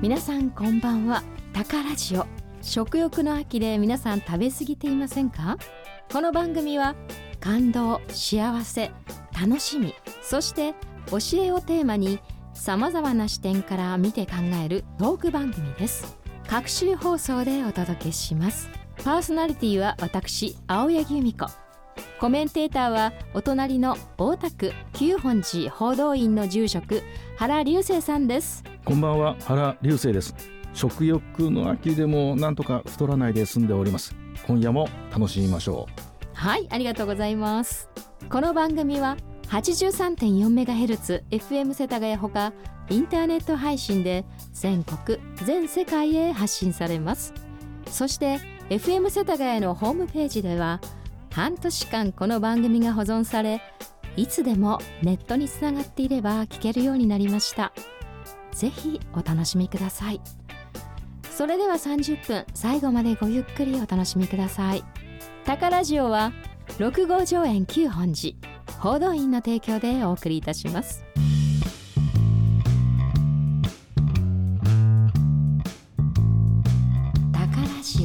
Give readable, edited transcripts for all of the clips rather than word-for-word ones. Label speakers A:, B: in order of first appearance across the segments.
A: 皆さんこんばんは。タカラジオ。食欲の秋で皆さん食べ過ぎていませんか？この番組は感動、幸せ、楽しみ、そして教えをテーマにさまざまな視点から見て考えるトーク番組です。各週放送でお届けします。パーソナリティは私、青柳由美子。コメンテーターはお隣の大田区九本寺報道院の住職原隆生さんです。
B: こんばんは、原隆生です。食欲の秋でもなんとか太らないで済んでおります。今夜も楽しみましょう。
A: はい、ありがとうございます。この番組は 83.4MHz FM 世田谷ほかインターネット配信で全国全世界へ発信されます。そして FM 世田谷のホームページでは半年間この番組が保存され、いつでもネットにつながっていれば聞けるようになりました。ぜひお楽しみください。それでは30分最後までごゆっくりお楽しみください。タカラジオは6号上園九本寺報道院の提供でお送りいたします。タカラジオ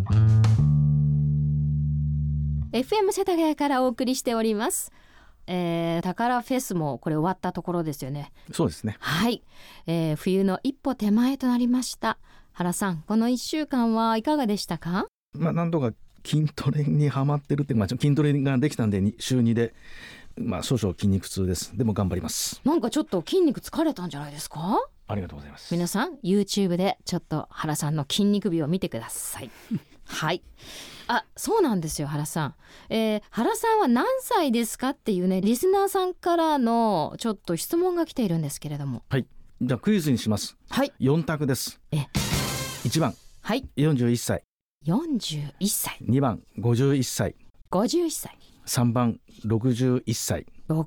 A: FM 世田谷からお送りしております。タカラフェスもこれ終わったところですよね。
B: そうですね。
A: はい、冬の一歩手前となりました。原さん、この1週間はいかがでしたか？
B: なんとか筋トレにハマってるっていうか、筋トレができたんで週2で、少々筋肉痛です。でも頑張ります。
A: なんかちょっと筋肉疲れたんじゃないですか？
B: ありがとうございます。
A: 皆さん YouTube でちょっと原さんの筋肉美を見てくださいはい、そうなんですよ原さん、原さんは何歳ですかっていうね、リスナーさんからのちょっと質問が来ているんですけれども。
B: はい、じゃあクイズにします。
A: はい、
B: 4択です。1番、
A: はい、
B: 41歳。
A: 41歳。
B: 2番、51歳。
A: 51歳。
B: 3番、61歳。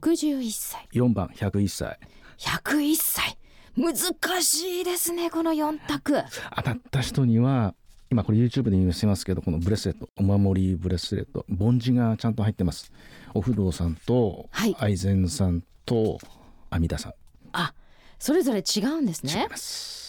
A: 61歳。
B: 4番、101歳。
A: 101歳。難しいですね、この4択。
B: 当たった人には今これ YouTube で見せますけど、このブレスレット、お守りブレスレット、梵字がちゃんと入ってます。お不動さんと愛禅さんと阿弥陀さん。
A: それぞれ違うんですね。
B: 違います。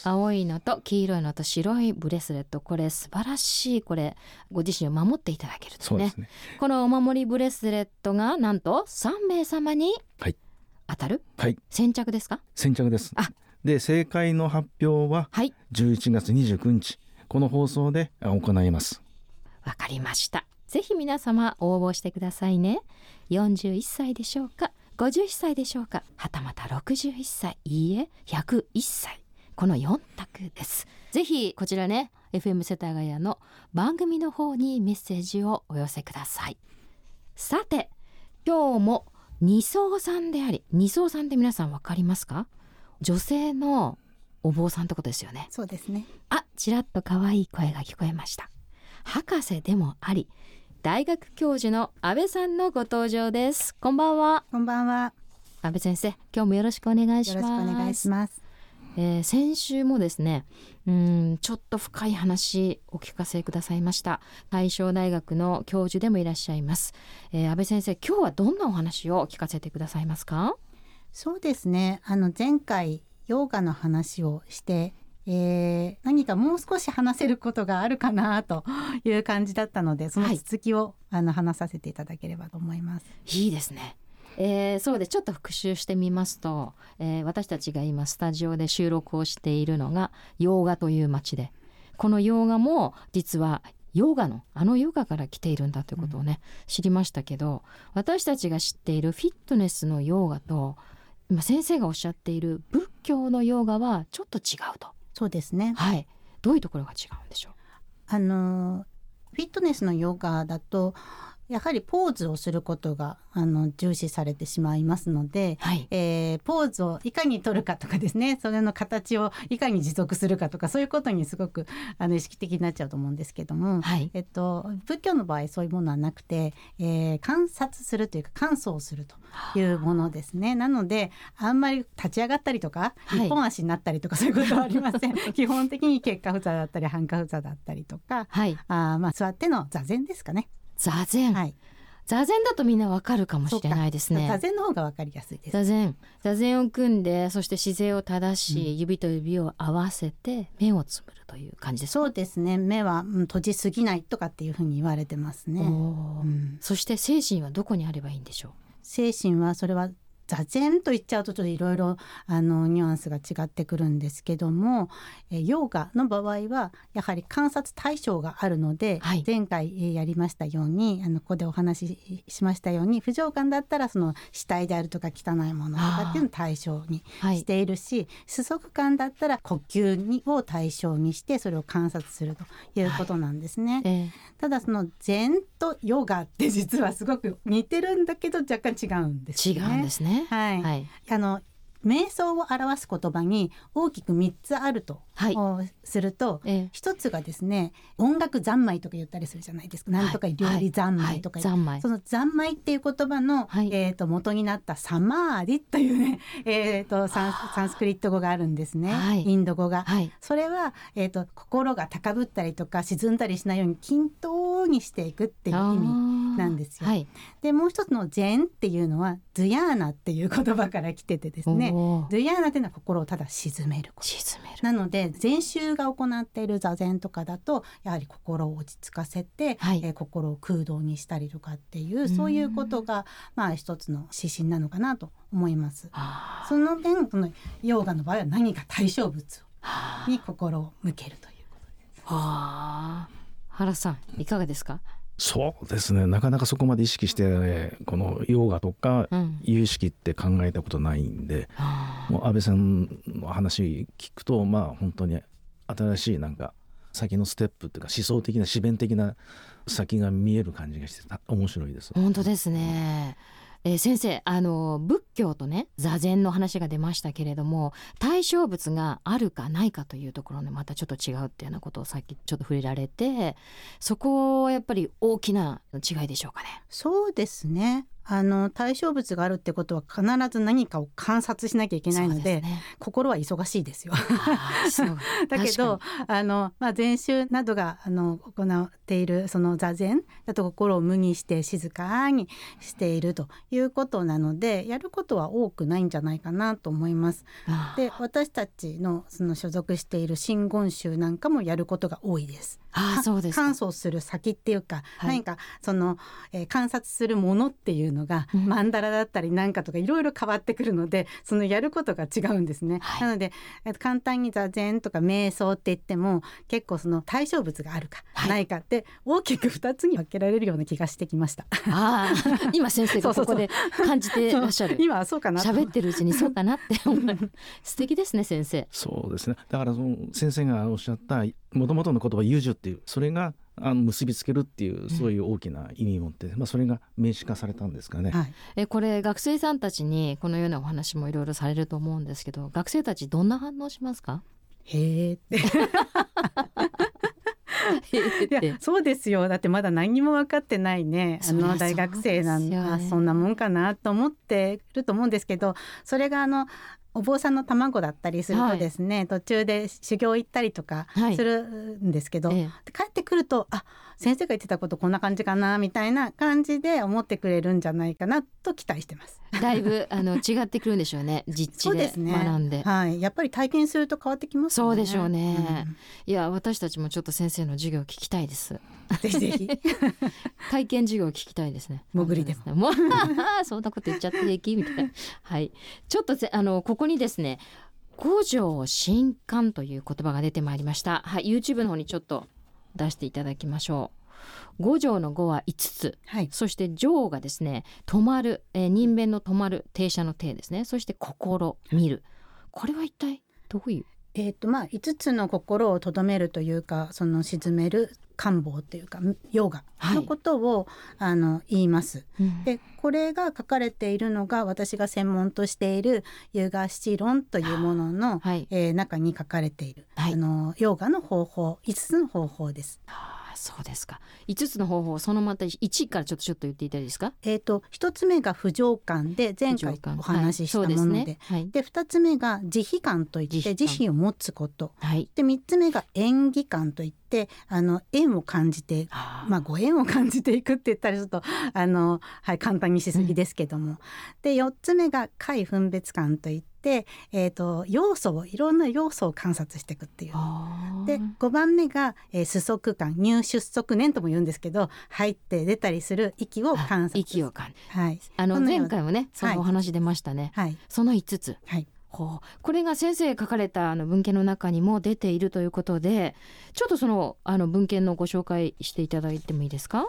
A: 青いのと黄色いのと白いブレスレット、これ素晴らしい。これご自身を守っていただけるとね。
B: そうですね。
A: このお守りブレスレットがなんと3名様に当たる、
B: はい、
A: 先着ですか？
B: 先着です。で正解の発表は11月29日、この放送で行います。
A: わかりました。ぜひ皆様応募してくださいね。41歳でしょうか、51歳でしょうか、はたまた61歳、いいえ101歳、この4択です。ぜひこちらね、 FM 世田谷の番組の方にメッセージをお寄せください。さて今日も二層さんであり、二層さんって皆さん分かりますか？女性のお坊さんってことですよね。
C: そうですね。
A: ちらっと可愛い声が聞こえました。博士でもあり大学教授の安倍さんのご登場です。こんばんは。
C: こんばんは。
A: 安倍先生、今日もよろしくお願いします。
C: よろしくお願いします。
A: 先週もですね、ちょっと深い話お聞かせくださいました。大正大学の教授でもいらっしゃいます、安倍先生、今日はどんなお話を聞かせてくださいますか？
C: そうですね、前回ヨガの話をして、何かもう少し話せることがあるかなという感じだったので、その続きを、話させていただければと思います。
A: いいですね。そうです。ちょっと復習してみますと、私たちが今スタジオで収録をしているのがヨガという街で、このヨガも実はヨガのヨガから来ているんだということをね、知りましたけど、私たちが知っているフィットネスのヨガと今先生がおっしゃっている仏教のヨガはちょっと違うと。
C: そうですね。
A: はい。どういうところが違うんでしょう？
C: フィットネスのヨガだとやはりポーズをすることが重視されてしまいますので、ポーズをいかに取るかとかですね、それの形をいかに持続するかとか、そういうことにすごく意識的になっちゃうと思うんですけども、仏教の場合そういうものはなくて、観察するというか観想するというものですね。なのであんまり立ち上がったりとか、一本足になったりとかそういうことはありません。基本的に結跏趺坐だったり半跏趺坐だったりとか、座っての座禅ですかね。
A: 座禅、 座禅だとみんなわかるかもしれないですね。
C: 座禅の方がわかりやすいです。
A: 座禅を組んで、そして姿勢を正し、指と指を合わせて目をつむるという感じですか？
C: そうですね。目は閉じすぎないとかっていうふうに言われてますね。
A: そして精神はどこにあればいいんでしょう？
C: 精神はそれは座禅と言っちゃうとちょっといろいろニュアンスが違ってくるんですけども、ヨガの場合はやはり観察対象があるので、前回やりましたようにここでお話ししましたように、不浄観だったらその死体であるとか汚いものとかっていうのを対象にしているし、世俗観だったら呼吸を対象にしてそれを観察するということなんですね。ただその禅とヨガって実はすごく似てるんだけど若干違うんですね。
A: 違うんですね。
C: 瞑想を表す言葉に大きく3つあると、すると、1つがですね、音楽三昧とか言ったりするじゃないですか。なんとか料理三昧とか、その三昧っていう言葉の、元になったサマーディというね、サンスクリット語があるんですね、インド語が、それは、心が高ぶったりとか沈んだりしないように均等にしていくっていう意味なんですよ。でもう一つの禅っていうのはドゥヤーナっていう言葉から来ててですね、ドゥヤーナっていうのは心をただ沈めること。なので禅宗が行っている座禅とかだとやはり心を落ち着かせて、心を空洞にしたりとかっていう、そういうことが一つの指針なのかなと思います。その点このヨーガの場合は何か対象物に心を向けるということです。
A: 原さんいかがですか？
B: そうですね、なかなかそこまで意識して、このヨガとか有意識って考えたことないんで、もう安倍さんの話聞くと本当に新しいなんか先のステップっていうか思想的な思辨的な先が見える感じがして面白いです。
A: 本当ですね。先生仏教とね座禅の話が出ましたけれども、対象物があるかないかというところでまたちょっと違うっていうようなことをさっきちょっと触れられて、そこはやっぱり大きな違いでしょうかね？
C: そうですね、対象物があるってことは必ず何かを観察しなきゃいけないの で、心は忙しいですよだけど禅宗などが行っているその座禅だと心を無にして静かにしているということなので、やることは多くないんじゃないかなと思います。で私たちのその所属している真言宗なんかもやることが多いです。
A: そうですか。
C: 観想する先っていうか、何かその、観察するものっていうのが、マンダラだったりなんかとかいろいろ変わってくるので、そのやることが違うんですね。なので簡単に座禅とか瞑想って言っても結構その対象物があるかないかって大きく2つに分けられるような気がしてきました。
A: 今先生がここで感じてらっしゃる
C: 今はそうかなと
A: 喋ってるうちにそうかなって思う素敵ですね先生。
B: そうですね、だからその先生がおっしゃった元々の言葉遊樹っていう、それが結びつけるっていうそういう大きな意味を持って、それが名詞化されたんですかね。
A: これ学生さんたちにこのようなお話もいろいろされると思うんですけど、学生たちどんな反応しますか？
C: へーっていやそうですよ、だってまだ何も分かってないね大学生なんだ、そんなもんかなと思ってると思うんですけど、それがお坊さんの卵だったりするとですね、途中で修行行ったりとかするんですけど、帰ってくると先生が言ってたことこんな感じかなみたいな感じで思ってくれるんじゃないかなと期待してます。
A: だいぶ違ってくるんでしょうね実地で学んで。
C: やっぱり体験すると変わってきますね。
A: そうでしょうね、いや私たちもちょっと先生の授業聞きたいです
C: ぜひぜひ
A: 体験授業聞きたいですね。
C: 潜りでも
A: そんなこと言っちゃって平気みたいなちょっとここにですね五条神観という言葉が出てまいりました。YouTube の方にちょっと出していただきましょう。五条の五は5つ、そして条がですね止まる、人弁の止まる、停車の停ですね。そして心見る、これは一体どういう
C: 5つの心をとどめるというか、その沈める観望というかヨガのことを、言います、でこれが書かれているのが私が専門としているヨガ七論というものの、中に書かれている、ヨガの方法5つの方法です。
A: そうですか。5つの方法、そのまた1からちょっと言っていただいいですか。
C: 1つ目が不浄観で前回お話ししたもので、で2つ目が慈悲観といって慈悲を持つこと、で3つ目が縁起観といって縁を感じて、ご縁を感じていくって言ったらちょっと簡単にしすぎですけども、で4つ目が解分別観といって、いろんな要素を観察していくっていう。で5番目が数息観、入出息念とも言うんですけど、入って出たりする息を観察。
A: 息を感じ、前回もねそのお話出ましたね、その5つ、これが先生書かれた文献の中にも出ているということで、ちょっとその文献のご紹介していただいてもいいですか。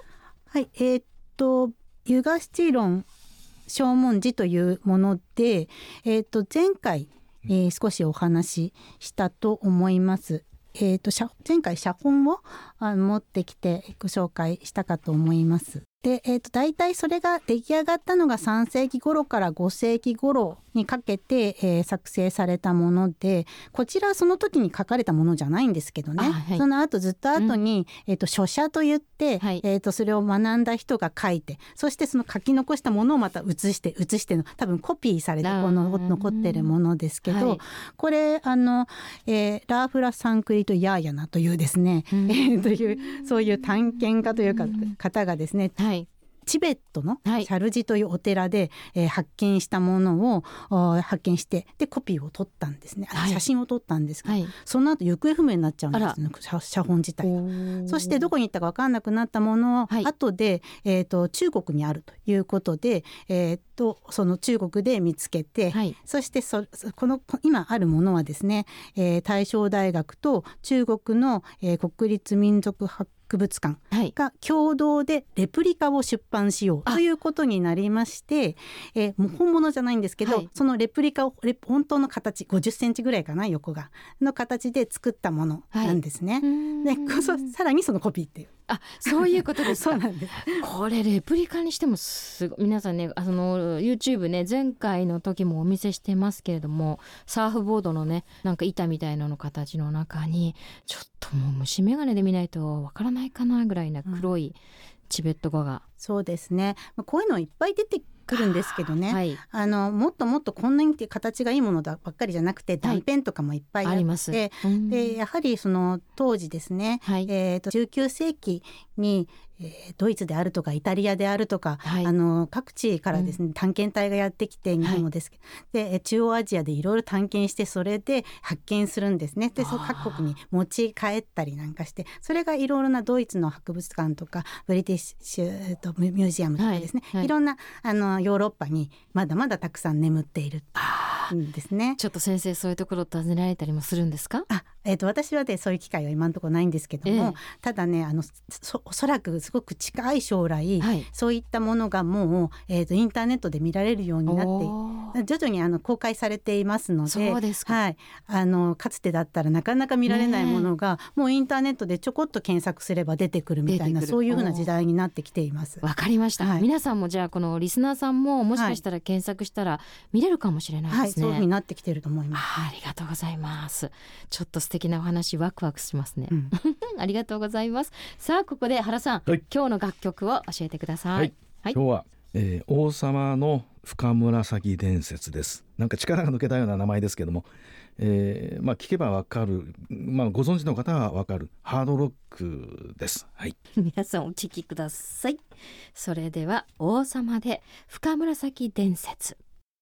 C: ユガ七論正文字というもので、前回、少しお話ししたと思います。前回写本を持ってきてご紹介したかと思います。で、大体それが出来上がったのが3世紀頃から5世紀頃にかけて、作成されたもので、こちらはその時に書かれたものじゃないんですけどね、その後ずっと後に、書写といって、それを学んだ人が書いて、そしてその書き残したものをまた写しての多分コピーされて残ってるものですけど、これラーフラ・サンクリとヤーヤナというですね、というそういう探検家というか方がですね、チベットのシャルジというお寺で、発見したものを発見して、でコピーを取ったんですね、写真を撮ったんですけど、その後行方不明になっちゃうんですね、写本自体が。そしてどこに行ったか分かんなくなったものを、後で、中国にあるということで、その中国で見つけて、そしてこの今あるものはですね、大正大学と中国の、国立民族博物館が共同でレプリカを出版しようということになりまして、もう本物じゃないんですけど、そのレプリカを本当の形50センチぐらいかな、横がの形で作ったものなんですね、でさらにそのコピーっていう。
A: そういうことですか。
C: そうなんです。
A: これレプリカにしてもすごい。皆さんねYouTube ね、前回の時もお見せしてますけれども、サーフボードのねなんか板みたいなの形の中に、ちょっともう虫眼鏡で見ないとわからないかなぐらいな黒いチベット語が、
C: そうですね、こういうのいっぱい出てくるんですけどね、もっともっとこんなに形がいいものばっかりじゃなくて、断片とかもいっぱいあって、でやはりその当時ですね、19世紀にドイツであるとかイタリアであるとか、各地からですね、探検隊がやってきて、日本もですけど、で中央アジアでいろいろ探検して、それで発見するんですね。で各国に持ち帰ったりなんかして、それがいろいろなドイツの博物館とかブリティッシュミュージアムとかですね、いろんなヨーロッパにまだまだたくさん眠っているんですね。
A: ちょっと先生、そういうところ訪ねられたりもするんですか？
C: 私はそういう機会は今のところないんですけども、ただねおそらくすごく近い将来、そういったものがもう、インターネットで見られるようになって徐々に公開されていますので、
A: そうですか。
C: かつてだったらなかなか見られないものが、もうインターネットでちょこっと検索すれば出てくるみたいな、そういうふうな時代になってきています。
A: わかりました、皆さんもじゃあこのリスナーさんももしかしたら検索したら見れるかもしれないですね。
C: そういうふうになってきてると思います。
A: ありがとうございます。ちょっと素敵なお話、ワクワクしますね、ありがとうございます。さあここで原さん、今日の楽曲を教えてください。
B: 今日は、王様の深紫伝説です。なんか力が抜けたような名前ですけども、聞けばわかる、ご存知の方はわかるハードロックです。
A: 皆さんお聞きください。それでは王様で深紫伝説。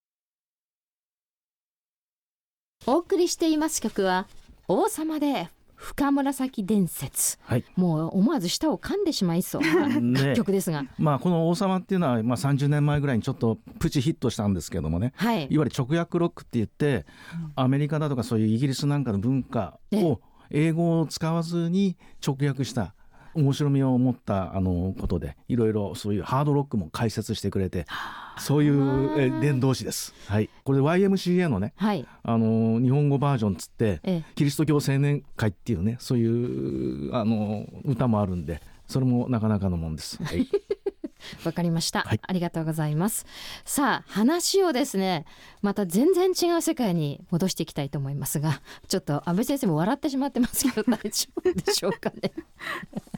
A: お送りしています曲は王様で深紫伝説、もう思わず舌を噛んでしまいそうな楽曲ですが、
B: この王様っていうのは、30年前ぐらいにちょっとプチヒットしたんですけどもね、いわゆる直訳ロックって言って、アメリカだとかそういうイギリスなんかの文化を英語を使わずに直訳した面白みを持ったことで、いろいろそういうハードロックも解説してくれて、そういう伝道師です。これ YMCA のね、日本語バージョンつって、キリスト教青年会っていうね、そういう歌もあるんで、それもなかなかのもんです。
A: わかりました、ありがとうございます。さあ話をですね、また全然違う世界に戻していきたいと思いますが、ちょっと安倍先生も笑ってしまってますけど大丈夫でしょうかね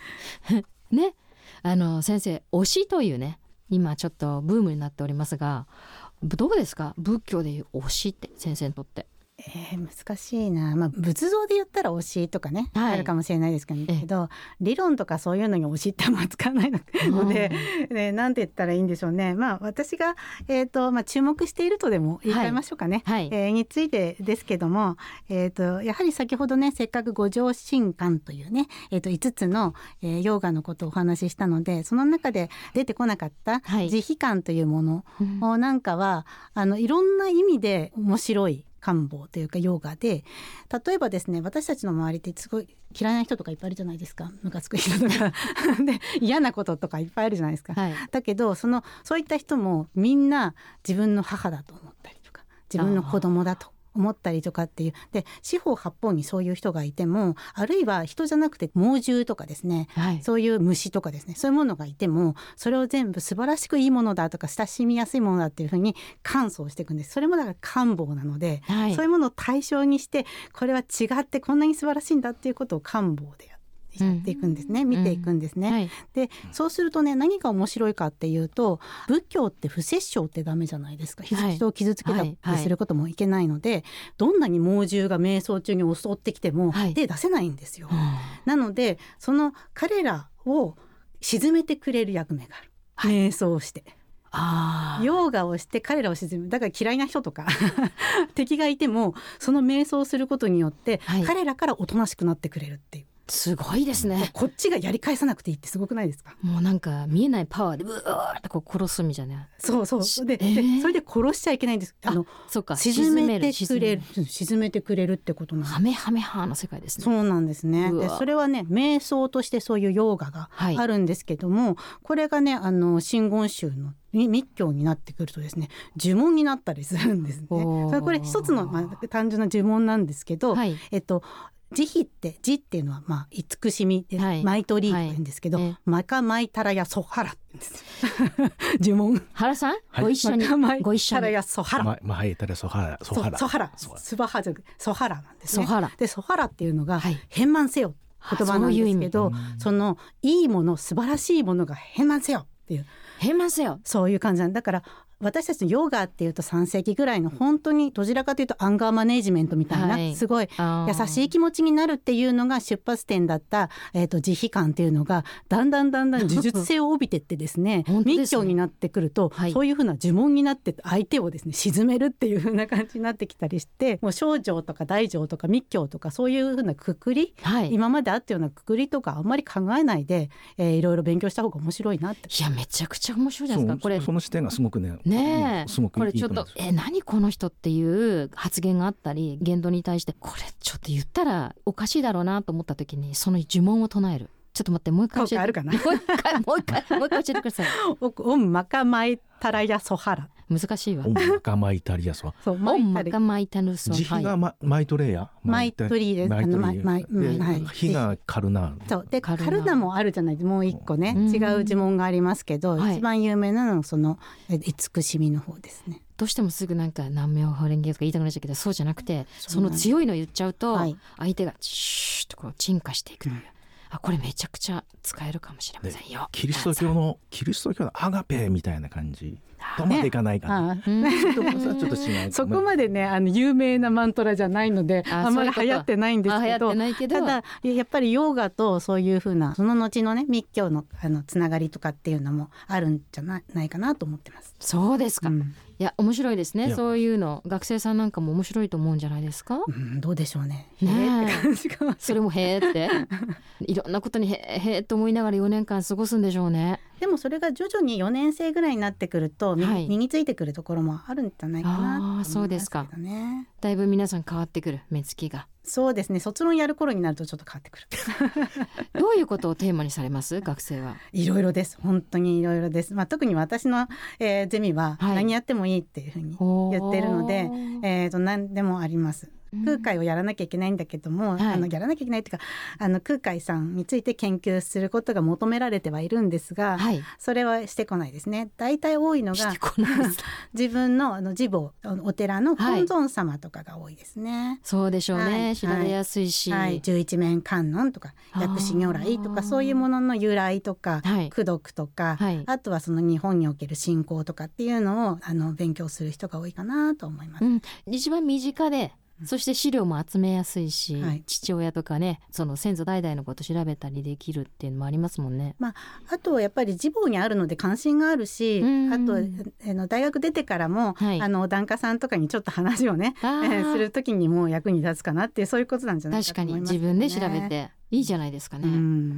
A: ね、先生推しというね今ちょっとブームになっておりますが、どうですか仏教でいう推しって先生にとって。
C: 難しいな、仏像で言ったら推しとかね、あるかもしれないですけど、理論とかそういうのに推しってあんま使わないので、なんて言ったらいいんでしょうね。私が、注目しているとでも言い換えましょうかね、についてですけども、やはり先ほどねせっかく五条心観というね、5つの、ヨーガのことをお話ししたので、その中で出てこなかった慈悲観というもの、なんかはいろんな意味で面白い漢方というかヨーガで、例えばですね、私たちの周りってすごい嫌いな人とかいっぱいいるじゃないですか。ムカつく人とかで嫌なこととかいっぱいあるじゃないですか、だけどそういった人もみんな自分の母だと思ったりとか自分の子供だと思ったりとかっていうで、四方八方にそういう人がいても、あるいは人じゃなくて猛獣とかですね、そういう虫とかですね、そういうものがいてもそれを全部素晴らしくいいものだとか親しみやすいものだっていうふうに感想していくんです。それもだから漢方なので、そういうものを対象にしてこれは違ってこんなに素晴らしいんだっていうことを漢方でやっていくんですね、見ていくんですね、でそうするとね、何が面白いかっていうと、仏教って不殺生ってダメじゃないですか。人を傷つけたりすることもいけないので、どんなに猛獣が瞑想中に襲ってきても手出せないんですよ、なのでその彼らを沈めてくれる役目がある、瞑想をしてヨーガをして彼らを沈める。だから嫌いな人とか敵がいてもその瞑想をすることによって、彼らからおとなしくなってくれるっていう。
A: すごいですね。
C: こっちがやり返さなくていいってすごくないですか。
A: もうなんか見えないパワーでブワーってこう殺すみたいな。
C: そうで、それで殺しちゃいけないんです。
A: そうか、
C: 沈めてくれる、沈めてくれるってことなんです。
A: ハメハメハの世界ですね。
C: そうなんですね。でそれはね、瞑想としてそういうヨーガがあるんですけども、これがね真言宗の密教になってくるとですね、呪文になったりするんですね。これ一つの、単純な呪文なんですけど、慈悲って慈っていうのは慈しみで、マイトリーと言うんですけど、マカマイタラヤソハラって言うんです呪文。
A: 原さん、ご一緒に
C: ご一緒に。タラヤソハラ、
B: マハイタラソハラ、ソハラ
C: スバハジャソハラなんですね。でソハラっていうのが変満せよ言葉なんですけど、そのいいもの、素晴らしいものが変満せよっていう、
A: 変満せよ、
C: そういう感じなんだから、私たちのヨガっていうと3世紀ぐらいの本当にどちらかというとアンガーマネジメントみたいな、すごい優しい気持ちになるっていうのが出発点だった、慈悲観っていうのがだんだん呪術性を帯びてってですね密教になってくると、そういうふうな呪文になって相手をですね沈めるっていうふうな感じになってきたりして、もう小乗とか大乗とか密教とかそういうふうなくくり、今まであったようなくくりとかあんまり考えないで、いろいろ勉強した方が面白いなって。
A: いやめちゃくちゃ面白いじゃないですか。これ
B: その視点がすごくね、すごく
A: これちょっと何この人っていう発言があったり言動に対して、これちょっと言ったらおかしいだろうなと思った時にその呪文を唱える。ちょっと待って、もう一回教えて。
C: あるかな。
A: もう一回教えてください。
C: オンマカマイタラヤソハラ。
A: 難しいわ。
B: オンマカマイタリヤソ。
A: オンマカマイタルソ。
B: 慈悲がマイトレイヤ。
C: マイトリーです。
B: 火がカルナ。
C: そうでカルナもあるじゃない。もう一個ね、違う呪文がありますけど、一番有名なのはその慈しみの方ですね。
A: どうしてもすぐなんか南無法蓮華とか言いたくなっちゃうけど、そうじゃなくて、その強いの言っちゃうと相手がシューッとこう沈下していく。これめちゃくちゃ使えるかもしれませんよ。
B: キリスト教のアガペみたいな感じとまでいかないかな、ちょっと違う。
C: そこまでね有名なマントラじゃないのであんまり流行ってないんですけど、ただやっぱりヨーガとそういうふうなその後のね密教のつながりとかっていうのもあるんじゃないかなと思ってます。
A: そうですか、いや面白いですね。そういうの学生さんなんかも面白いと思うんじゃないですか。
C: どうでしょうね。
A: それもへーっていろんなことにへーと思いながら4年間過ごすんでしょうね。
C: でもそれが徐々に4年生ぐらいになってくると身についてくるところもあるんじゃないかなと思いますけどね。
A: そうですか。だいぶ皆さん変わってくる、目つきが。そうですね。
C: 卒論やる頃になるとちょっと変わってくる
A: どういうことをテーマにされます学生は。
C: いろいろです。本当にいろいろです。特に私の、ゼミは何やってもいいっていうふうに言ってるので、何でもあります。 空海をやらなきゃいけないんだけども、やらなきゃいけないっていうか空海さんについて研究することが求められてはいるんですが、それはしてこないですね。大体多いのが自分の自母お寺の本尊様とかが多いですね。
A: そうでしょうね、調べやすいし、
C: 十一面観音とか薬師如来とかそういうものの由来とか、功徳とか、あとはその日本における信仰とかっていうのを勉強する人が多いかなと思います。
A: 一番身近で、そして資料も集めやすいし、父親とかね、その先祖代々のこと調べたりできるっていうのもありますもんね。
C: あとやっぱり自母にあるので関心があるし、あと大学出てからも、お檀家さんとかにちょっと話をね、する時にも役に立つかなっていう、そういうことなんじゃないかと思いますね。
A: 確かに自分で調べていいじゃないですかね。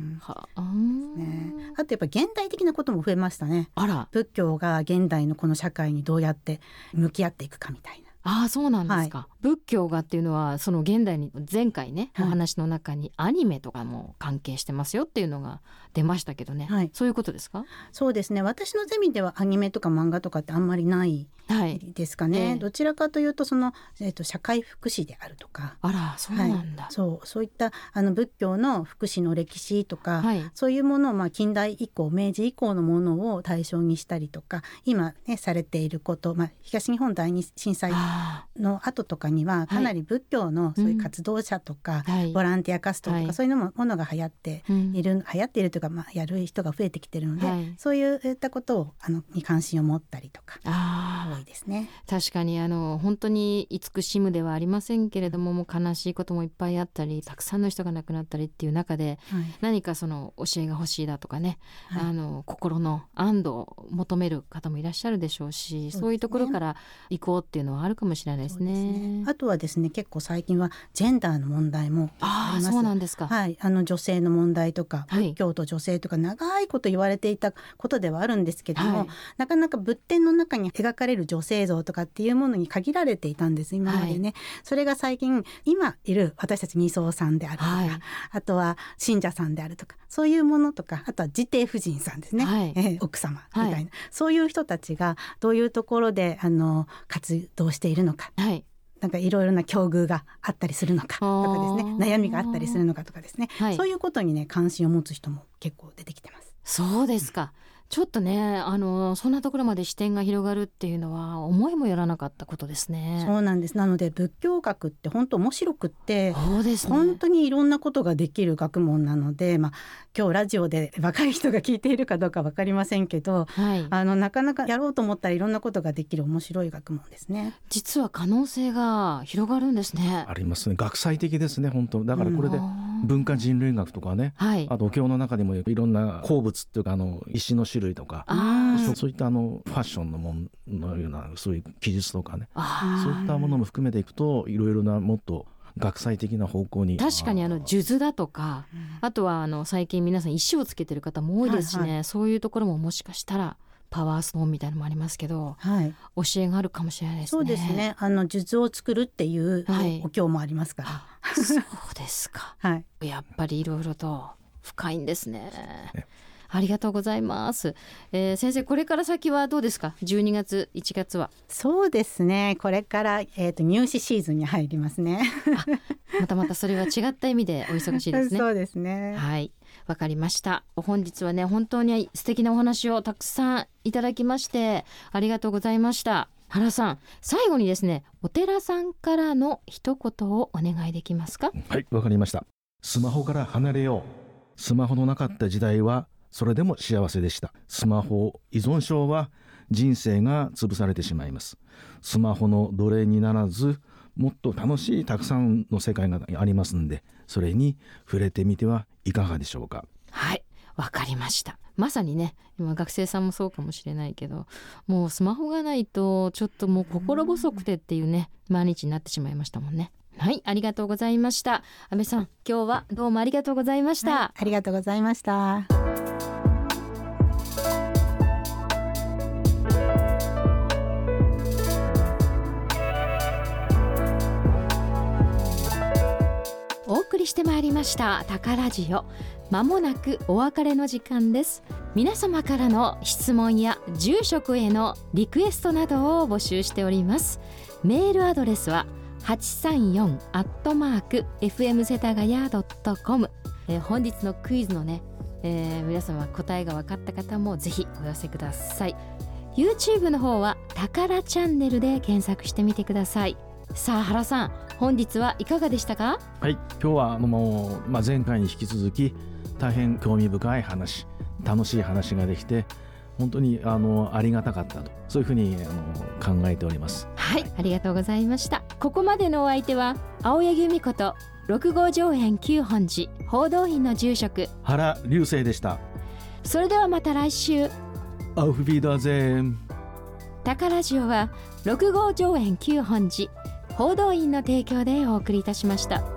C: あとやっぱ現代的なことも増えましたね。仏教が現代のこの社会にどうやって向き合っていくかみたいな。
A: そうなんですか。仏教がっていうのはその現代に前回ね、お話の中にアニメとかも関係してますよっていうのが出ましたけどね、そういうことですか？
C: そうですね、私のゼミではアニメとか漫画とかってあんまりないですかね。どちらかというとその、社会福祉であるとか。
A: そうなんだ。
C: そういった仏教の福祉の歴史とか、そういうものを近代以降明治以降のものを対象にしたりとか、今ねされていること、東日本大震災の後とかにはかなり仏教のそういう活動者とか、ボランティア活動とか、そういうものが流行っているというか、やる人が増えてきているので、そういったことをに関心を持ったりとか多いですね。
A: 確かに本当に慈しむではありませんけれども、もう悲しいこともいっぱいあったり、たくさんの人が亡くなったりっていう中で、何かその教えが欲しいだとかね、心の安堵を求める方もいらっしゃるでしょうし、そういうところから行こうっていうのはあるかもしれないですね。
C: あとはですね、結構最近はジェンダーの問題もあります。
A: そうなんですか。
C: 女性の問題とか、仏教と女性とか長いこと言われていたことではあるんですけども、なかなか仏典の中に描かれる女性像とかっていうものに限られていたんです、今までね。それが最近今いる私たち尼僧さんであるとか、あとは信者さんであるとか、そういうものとか、あとは自邸夫人さんですね、奥様みたいな、そういう人たちがどういうところで活動しているのか、なんかいろいろな境遇があったりするのかとかですね、悩みがあったりするのかとかですね、そういうことにね関心を持つ人も結構出てきてます。
A: そうですか。ちょっとねそんなところまで視点が広がるっていうのは思いもよらなかったことですね。
C: そうなんです。なので仏教学って本当面白くって、
A: そうですね、
C: 本当にいろんなことができる学問なので、今日ラジオで若い人が聞いているかどうか分かりませんけど、なかなかやろうと思ったらいろんなことができる面白い学問ですね。
A: 実は可能性が広がるんですね。
B: ありますね。学際的ですね、本当。だからこれで文化人類学とかね、あとお経の中でもいろんな鉱物っていうか石の種類とか、そういったファッションのもののようなそういう記述とかね、そういったものも含めていくと、いろいろなもっと学際的な方向に。
A: 確かに数珠だとか、あとは最近皆さん石をつけてる方も多いですしね、そういうところももしかしたらパワーストーンみたいなのもありますけど、教えがあるかもしれないですね。
C: そうですね、数珠を作るっていうお経もありますから、
A: そうですか、やっぱりいろいろと深いんですね。ありがとうございます、先生、これから先はどうですか？12月1月は。
C: そうですね、これから、入試シーズンに入りますね。
A: またそれは違った意味でお忙しいですね。
C: そうですね。
A: はい、わかりました。本日はね、本当に素敵なお話をたくさんいただきましてありがとうございました。原さん、最後にですね、お寺さんからの一言をお願いできますか？
B: はい、わかりました。スマホから離れよう。スマホのなかった時代はそれでも幸せでした。スマホ依存症は人生が潰されてしまいます。スマホの奴隷にならず、もっと楽しいたくさんの世界がありますんで、それに触れてみてはいかがでしょうか。
A: はい、わかりました。まさにね、今学生さんもそうかもしれないけど、もうスマホがないとちょっともう心細くてっていうね、毎日になってしまいましたもんね。はい、ありがとうございました。安倍さん、今日はどうもありがとうございました。
C: ありがとうございました。
A: お送りしてまいりましたタカラジオ、まもなくお別れの時間です。皆様からの質問や住職へのリクエストなどを募集しております。メールアドレスは 834@fm世田谷.com。本日のクイズのね、皆様答えが分かった方もぜひお寄せください。 YouTube の方はタカラチャンネルで検索してみてください。さあ原さん、本日はいかがでしたか？
B: はい、今日はもう、前回に引き続き大変興味深い話、楽しい話ができて本当にありがたかったと、そういうふうに考えております。
A: はい、ありがとうございました。ここまでのお相手は青柳由美子と6号上辺旧本寺報道院の住職
B: 原隆星でした。
A: それではまた来週。
B: アウフビーダーゼーン。
A: タカラジオは6号上辺旧本寺報道院の提供でお送りいたしました。